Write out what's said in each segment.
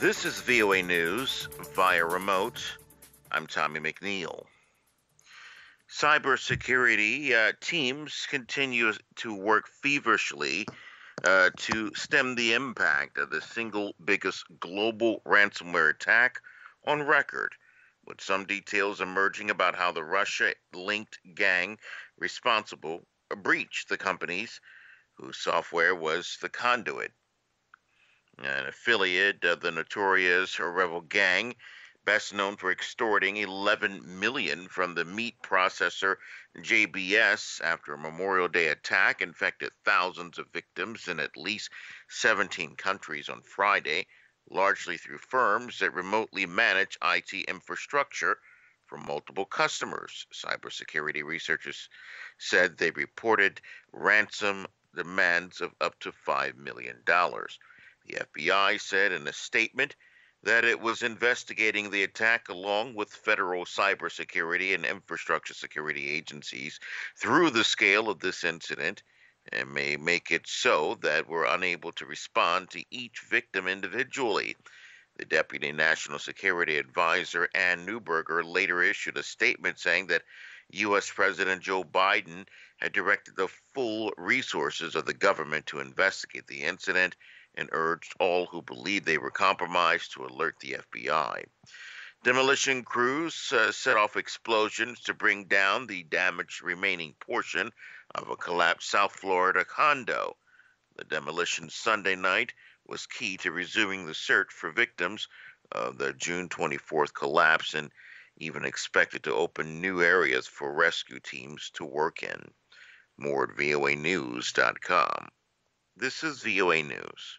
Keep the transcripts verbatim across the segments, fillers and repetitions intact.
This is V O A News via remote. I'm Tommy McNeil. Cybersecurity uh, teams continue to work feverishly uh, to stem the impact of the single biggest global ransomware attack on record, with some details emerging about how the Russia-linked gang responsible breached the companies whose software was the conduit. An affiliate of the notorious Rebel Gang, best known for extorting eleven million dollars from the meat processor J B S after a Memorial Day attack infected thousands of victims in at least seventeen countries on Friday, largely through firms that remotely manage I T infrastructure for multiple customers. Cybersecurity researchers said they reported ransom demands of up to five million dollars. The F B I said in a statement that it was investigating the attack along with federal cybersecurity and infrastructure security agencies through the scale of this incident and may make it so that we're unable to respond to each victim individually. The Deputy National Security Advisor, Ann Neuberger, later issued a statement saying that U S President Joe Biden had directed the full resources of the government to investigate the incident and urged all who believed they were compromised to alert the F B I. Demolition crews uh, set off explosions to bring down the damaged remaining portion of a collapsed South Florida condo. The demolition Sunday night was key to resuming the search for victims of the June twenty-fourth collapse and even expected to open new areas for rescue teams to work in. More at V O A news dot com. This is V O A News.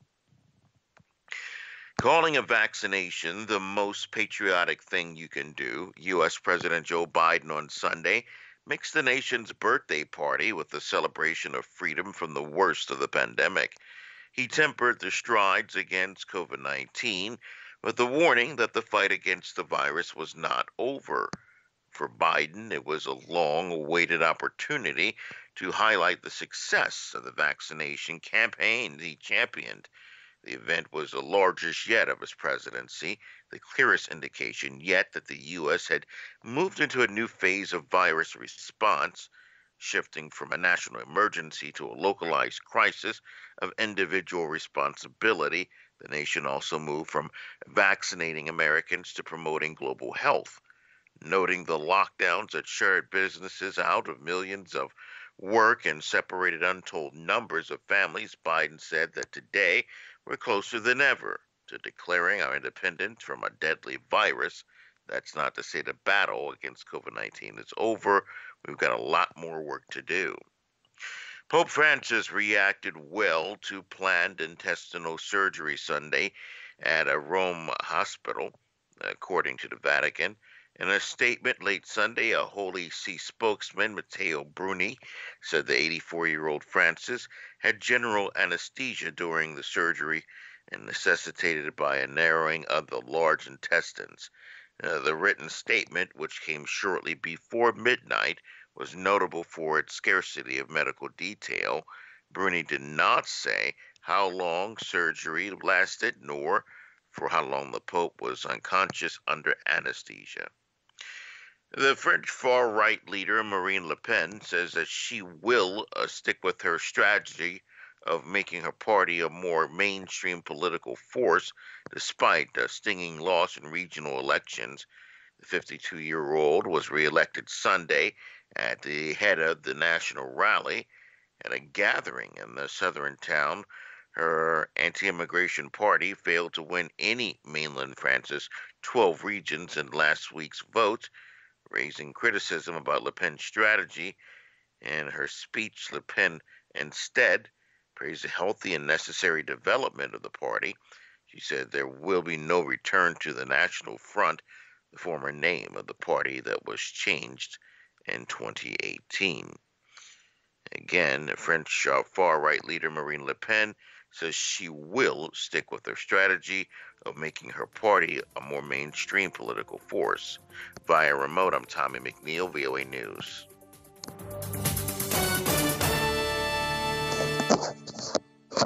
Calling a vaccination the most patriotic thing you can do, U S President Joe Biden on Sunday mixed the nation's birthday party with the celebration of freedom from the worst of the pandemic. He tempered the strides against COVID nineteen with the warning that the fight against the virus was not over. For Biden, it was a long-awaited opportunity to highlight the success of the vaccination campaign he championed. The event was the largest yet of his presidency, the clearest indication yet that the U S had moved into a new phase of virus response, shifting from a national emergency to a localized crisis of individual responsibility. The nation also moved from vaccinating Americans to promoting global health. Noting the lockdowns that shut businesses out of millions of work and separated untold numbers of families, Biden said that today we're closer than ever to declaring our independence from a deadly virus. That's not to say the battle against COVID nineteen is over. We've got a lot more work to do. Pope Francis reacted well to planned intestinal surgery Sunday at a Rome hospital, according to the Vatican. In a statement late Sunday, a Holy See spokesman, Matteo Bruni, said the eighty-four-year-old Francis had general anesthesia during the surgery and necessitated by a narrowing of the large intestines. Uh, the written statement, which came shortly before midnight, was notable for its scarcity of medical detail. Bruni did not say how long surgery lasted, nor for how long the Pope was unconscious under anesthesia. The French far-right leader Marine Le Pen says that she will uh, stick with her strategy of making her party a more mainstream political force despite a stinging loss in regional elections. The fifty-two-year-old was reelected Sunday at the head of the national rally at a gathering in the southern town. Her anti-immigration party failed to win any mainland France's twelve regions in last week's vote, raising criticism about Le Pen's strategy. In her speech, Le Pen instead praised the healthy and necessary development of the party. She said there will be no return to the National Front, the former name of the party that was changed in twenty eighteen. Again, French uh, far-right leader Marine Le Pen says she will stick with her strategy of making her party a more mainstream political force. Via remote, I'm Tommy McNeil, V O A News.